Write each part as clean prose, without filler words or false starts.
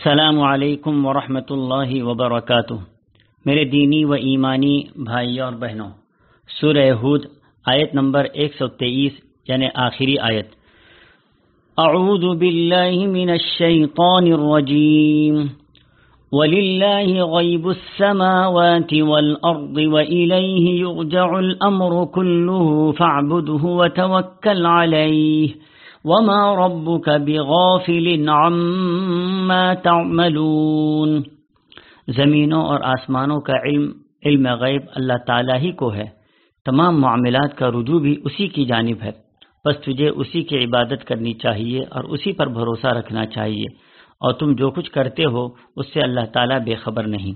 السلام علیکم ورحمۃ اللہ وبرکاتہ۔ میرے دینی و ایمانی بھائیوں اور بہنوں، سورہ ہود آیت نمبر 123 یعنی آخری آیت۔ اعوذ باللہ من الشیطان الرجیم وَلِلَّهِ غَيْبُ السَّمَاوَاتِ وَالْأَرْضِ وَإِلَيْهِ يُرْجَعُ الْأَمْرُ كُلُّهُ فَاعْبُدْهُ وَتَوَكَّلْ عَلَيْهِ وَمَا رَبُّكَ بِغَافِلٍ عَمَّا تَعْمَلُونَ۔ زمینوں اور آسمانوں کا علم غیب اللہ تعالیٰ ہی کو ہے، تمام معاملات کا رجوع بھی اسی کی جانب ہے، بس تجھے اسی کی عبادت کرنی چاہیے اور اسی پر بھروسہ رکھنا چاہیے، اور تم جو کچھ کرتے ہو اس سے اللہ تعالیٰ بے خبر نہیں۔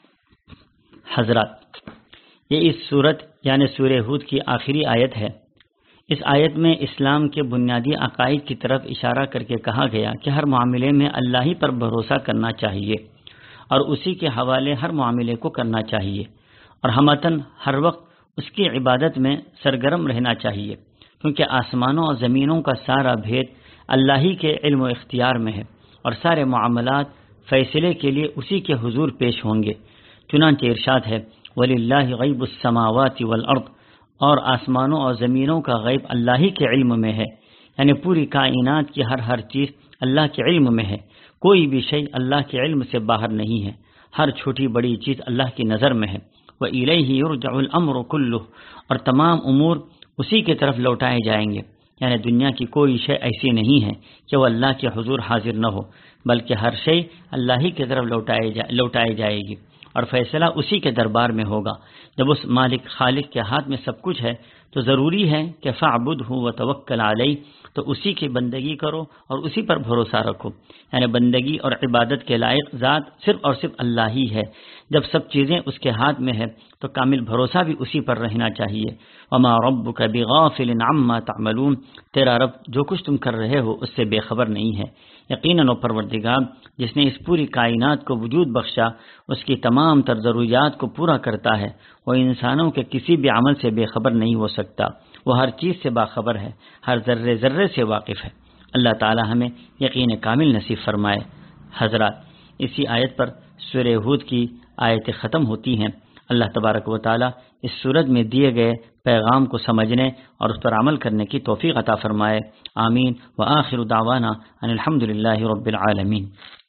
حضرات، یہ اس سورت یعنی سورہ ہود کی آخری آیت ہے۔ اس آیت میں اسلام کے بنیادی عقائد کی طرف اشارہ کر کے کہا گیا کہ ہر معاملے میں اللہ ہی پر بھروسہ کرنا چاہیے اور اسی کے حوالے ہر معاملے کو کرنا چاہیے، اور ہمتاً ہر وقت اس کی عبادت میں سرگرم رہنا چاہیے، کیونکہ آسمانوں اور زمینوں کا سارا بھید اللہ ہی کے علم و اختیار میں ہے، اور سارے معاملات فیصلے کے لیے اسی کے حضور پیش ہوں گے۔ چنانچہ ارشاد ہے وَلِلَّهِ غَيْبُ السَّمَاوَاتِ وَالْأَرْضِ، اور آسمانوں اور زمینوں کا غیب اللہ ہی کے علم میں ہے، یعنی پوری کائنات کی ہر چیز اللہ کے علم میں ہے، کوئی بھی شے اللہ کے علم سے باہر نہیں ہے، ہر چھوٹی بڑی چیز اللہ کی نظر میں ہے۔ وَإِلَيْهِ يُرْجَعُ الْأَمْرُ كُلُّهُ، اور تمام امور اسی کی طرف لوٹائے جائیں گے، یعنی دنیا کی کوئی شے ایسی نہیں ہے کہ وہ اللہ کے حضور حاضر نہ ہو، بلکہ ہر شے اللہ ہی کی طرف لوٹائے جائے گی، اور فیصلہ اسی کے دربار میں ہوگا۔ جب اس مالک خالق کے ہاتھ میں سب کچھ ہے تو ضروری ہے کہ فاعبدہ وتوکل علیہ، تو اسی کی بندگی کرو اور اسی پر بھروسہ رکھو، یعنی بندگی اور عبادت کے لائق ذات صرف اور صرف اللہ ہی ہے۔ جب سب چیزیں اس کے ہاتھ میں ہے تو کامل بھروسہ بھی اسی پر رہنا چاہیے۔ وما ربک بغافل عما تعملون، تیرا رب جو کچھ تم کر رہے ہو اس سے بے خبر نہیں ہے۔ یقیناً وہ پروردگار جس نے اس پوری کائنات کو وجود بخشا، اس کی تمام تر ضروریات کو پورا کرتا ہے، وہ انسانوں کے کسی بھی عمل سے بے خبر نہیں ہو سکتا، وہ ہر چیز سے باخبر ہے، ہر ذرے ذرے سے واقف ہے۔ اللہ تعالی ہمیں یقین کامل نصیب فرمائے۔ حضرات، اسی آیت پر سورہ ہود کی آیتیں ختم ہوتی ہیں۔ اللہ تبارک و تعالی اس سورت میں دیے گئے پیغام کو سمجھنے اور اس پر عمل کرنے کی توفیق عطا فرمائے۔ آمین۔ وآخر دعوانا ان الحمد للہ رب العالمین۔